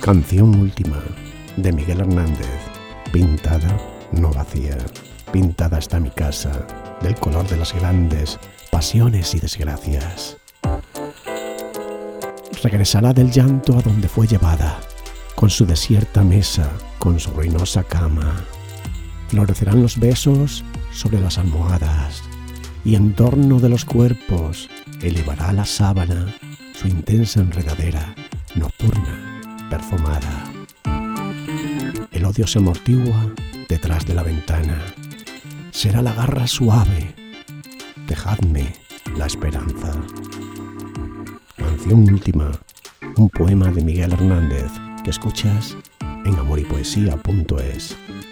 Canción última de Miguel Hernández. Pintada, no vacía. Pintada está mi casa, del color de las grandes pasiones y desgracias. Regresará del llanto a donde fue llevada, con su desierta mesa, con su ruinosa cama. Florecerán los besos sobre las almohadas, y en torno de los cuerpos elevará la sábana su intensa enredadera nocturna, perfumada. El odio se amortigua detrás de la ventana. Será la garra suave. Dejadme la esperanza. Canción última, un poema de Miguel Hernández que escuchas en amorYpoesía.es.